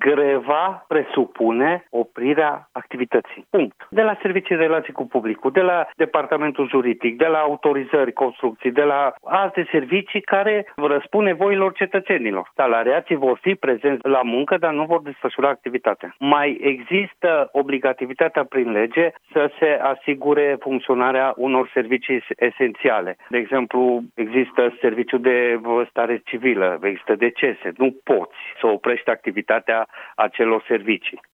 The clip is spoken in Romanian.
greva presupune oprirea activității. Punct. De la servicii de relații cu publicul, de la departamentul juridic, de la autorizări, construcții, de la alte servicii care răspund nevoilor cetățenilor. Salariații vor fi prezenți la muncă, dar nu vor desfășura activitatea. Mai există obligativitatea prin lege să se asigure funcționarea unor servicii esențiale. De exemplu, există serviciul de stare civilă, există decese. Nu poți să oprești activitatea acelor servicii.